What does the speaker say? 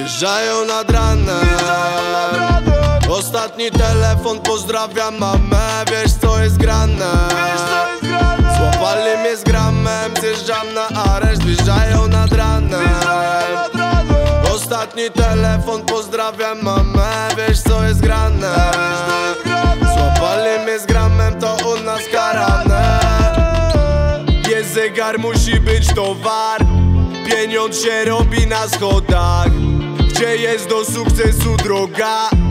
Wjeżdżają nad ranem. Ostatni telefon, pozdrawiam mamę. Wiesz co jest grane? Złapali mnie z gramem, zjeżdżam na areszt. Wjeżdżają nad ranem. Ostatni telefon, pozdrawiam mamę. Wiesz co jest grane? Złapali mnie z gramem, to u nas karane. Jest zegar, musi być towar. Pieniądz się robi na schodach. Gdzie jest do sukcesu droga?